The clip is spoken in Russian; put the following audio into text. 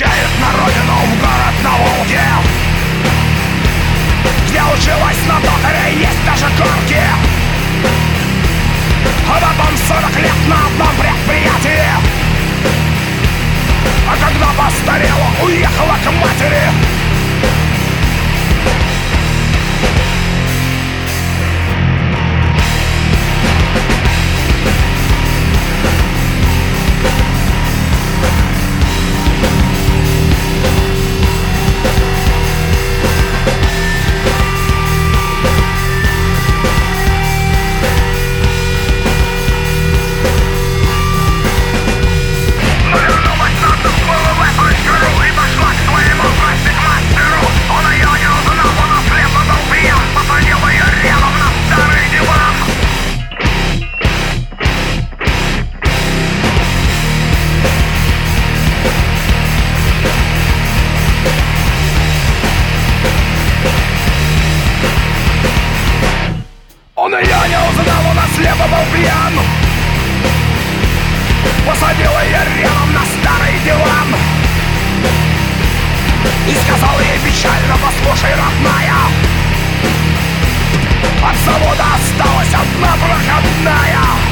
Уезжает на родину, в город на Волге, где училась на токаре, есть даже горки. А потом 40 лет на одном предприятии, а когда постарела, уехала к матери. Он ее не узнал, он ослепо был пьян. Посадил ее рядом на старый диван и сказал ей печально: послушай, родная, от завода осталась одна проходная.